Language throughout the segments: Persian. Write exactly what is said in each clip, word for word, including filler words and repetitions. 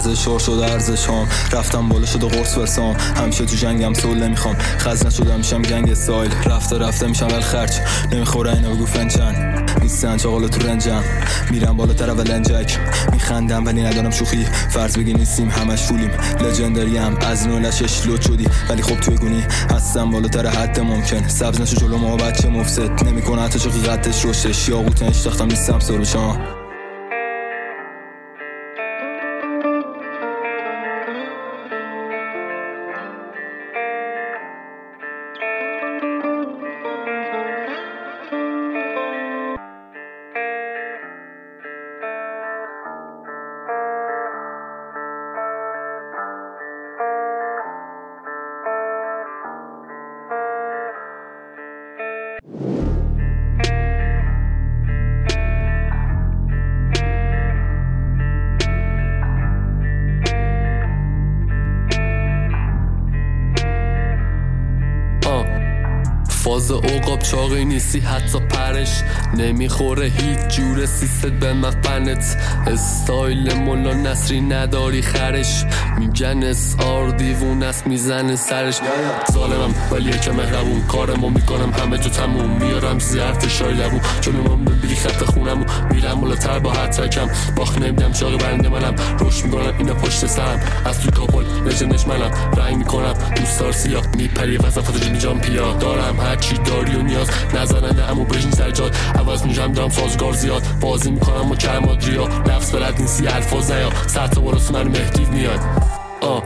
ارزش ها شده ارزش هام، رفتم بالا شده قرص برسام، همیشه تو جنگم سول نمیخوام، خزنه شده میشم گنگ استایل، رفته رفته میشم ول خرج، نمیخوره اینا بگو فنچن نیستن چاقالا تو رنجم، میرم بالاتر اول انجک، میخندم ولی ندارم شوخی، فرض بگی نیستیم همش فولیم، لژندریم از نولشش لود شدی ولی خب توی گونی هستم بالاتر حد ممکن، سبز نشو جلو ما بچه مفسد نمیکنه حتی چه قدش رشدش، یاقوت اشتاختم نیستم سروشان. فاز اوقاب چاقی نیستی حتی پرش نمیخوره هیچ جور سیست به مفنت، استایل مولا نصری نداری خرش، میگن اس آر دیوون است میزنه سرش، ظالمم ولی یکم مهربون، کارمو میکنم همه جو تموم، میارم زیرت شای لبون جلو من ببینی خط خونمو، میرم بالاتر با حتکم باخ نمیدم چاقی برنده منم، روش میکنم اینا پشت سرم، از تو کابل لژندش منم، رنگ میکنم دوستار سیاه، میپری وسط جیمی جام پیا، دارم هرچی داری و نیاز نزننده امو بشین سر جات، عوض میشم دارم سازگار زیاد، بازی میکنم و کلمات ریا، لفظ بلد نیستی الفاظ نیا، سطح براس من مهدیو میاد آه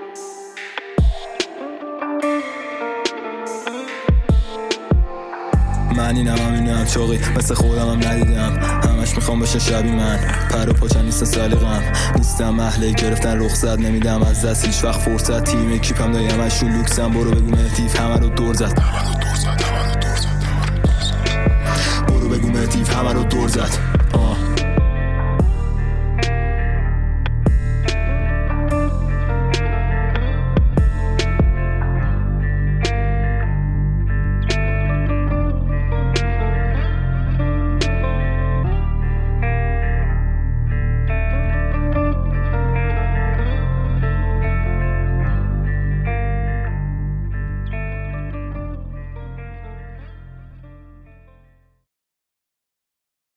من اینم هم اینم چاقی مثل خودم هم ندیدم، همش میخوام بشه شبی من، پر و پاچن نیست سلیقم، نیستم اهل گرفتن رخصت، نمیدم از دست هیچ وقت فرصت، تیم اکیپم دایم از شو لوکسم، برو بگو مهدیف همه رو دور زد، برو بگو مهدیف همه رو دور زد.